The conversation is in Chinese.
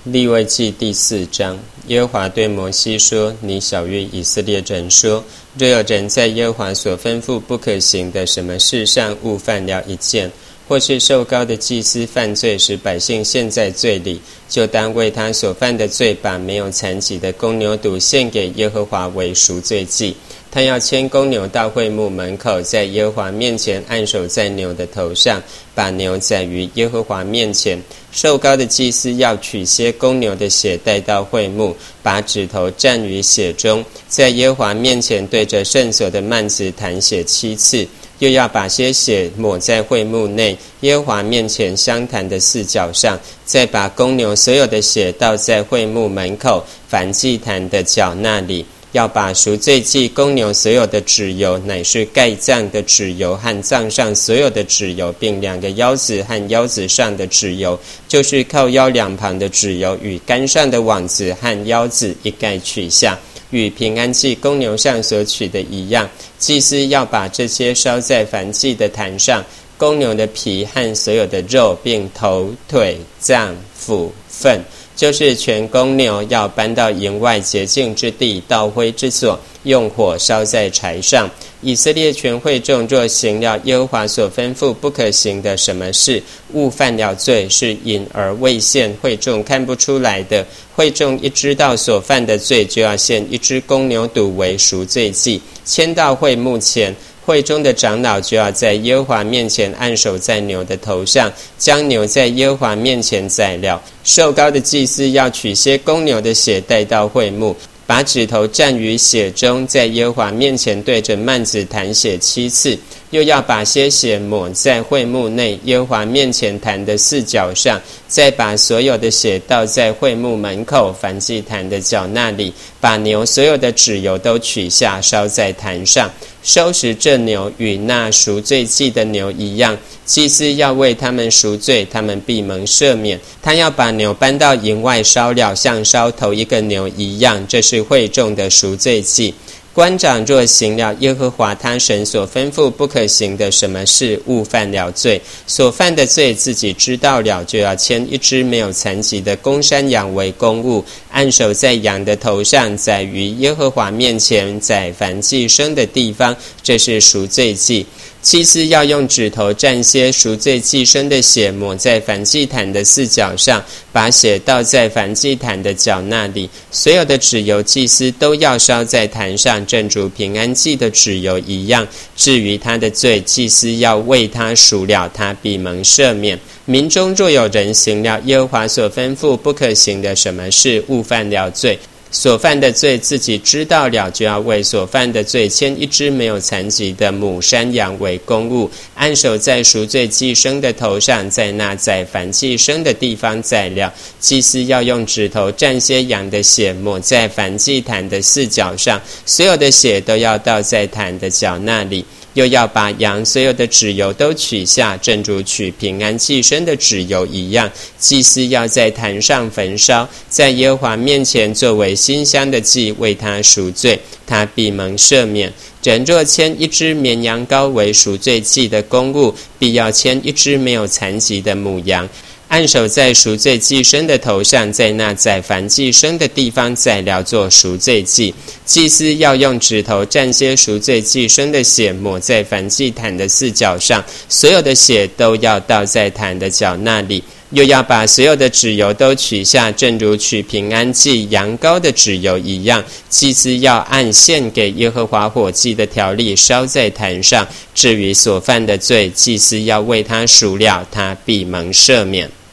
利未记第4章，耶和华对摩西说：你晓谕以色列人说，若有人在耶和华所吩咐不可行的什么事上误犯了一件，或是受膏的祭司犯罪，使百姓陷在罪里，就当为他所犯的罪，把没有残疾的公牛犊献给耶和华为赎罪祭。他要牵公牛到会幕门口，在耶和华面前按手在牛的头上，把牛宰于耶和华面前。受膏的祭司要取些公牛的血带到会幕，把指头蘸于血中，在耶和华面前对着圣所的幔子弹血7次，又要把些血抹在会幕内耶和华面前相谈的4角上，再把公牛所有的血倒在会幕门口燔祭坛的角那里。要把赎罪祭公牛所有的脂油，乃是盖脏的脂油和脏上所有的脂油，并2个腰子和腰子上的脂油，就是靠腰两旁的脂油，与杆上的网子和腰子一概取下，与平安祭公牛上所取的一样。祭司要把这些烧在燔祭的坛上，公牛的皮和所有的肉，并头腿脏腑粪，就是全公牛，要搬到营外洁净之地，到灰之所，用火烧在柴上。以色列全会众若行了耶和华所吩咐不可行的什么事，误犯了罪，是隐而未现，会众看不出来的，会众一知道所犯的罪，就要献1只公牛犊为赎罪祭，牵到会幕前。会中的长老就要在耶和华面前按手在牛的头上，将牛在耶和华面前宰了。受膏的祭司要取些公牛的血带到会幕，把指头蘸于血中，在耶和华面前对着幔子弹血7次，又要把些血抹在会幕内耶和华面前坛的4角上，再把所有的血倒在会幕门口燔祭坛的角那里，把牛所有的脂油都取下，烧在坛上。收拾这牛与那赎罪祭的牛一样，祭司要为他们赎罪，他们必蒙赦免。他要把牛搬到营外烧了，像烧头一个牛一样，这是会众的赎罪祭。官长若行了耶和华他神所吩咐不可行的什么事，误犯了罪，所犯的罪自己知道了，就要牵1只没有残疾的公山羊为公物，按手在羊的头上，宰于耶和华面前，宰燔祭牲的地方，这是赎罪祭。祭司要用指头蘸些赎罪祭牲的血，抹在燔祭坛的4角上，把血倒在燔祭坛的角那里。所有的脂油祭司都要烧在坛上，正如平安祭的脂油一样。至于他的罪，祭司要为他赎了，他必蒙赦免。民中若有人行了耶和华所吩咐不可行的什么事，误犯了罪，所犯的罪自己知道了，就要为所犯的罪牵1只没有残疾的母山羊为公物，按手在赎罪祭牲的头上，在那宰燔祭牲的地方宰了。祭司要用指头蘸些羊的血，抹在燔祭坛的4角上，所有的血都要倒在坛的角那里。又要把羊所有的脂油都取下，正如取平安祭牲的脂油一样。祭司要在坛上焚烧，在耶和华面前作为馨香的祭，为他赎罪，他必蒙赦免。人若牵1只绵羊羔为赎罪祭的公物，必要牵1只没有残疾的母羊，按手在赎罪祭牲的头上，在那宰燔祭牲的地方宰了，做赎罪祭。祭司要用指头蘸些赎罪祭牲的血，抹在燔祭坛的4角上，所有的血都要倒在坛的角那里。又要把所有的脂油都取下，正如取平安祭羊羔的脂油一样。祭司要按献给耶和华火祭的条例烧在坛上。至于所犯的罪，祭司要为他赎了，他必蒙赦免。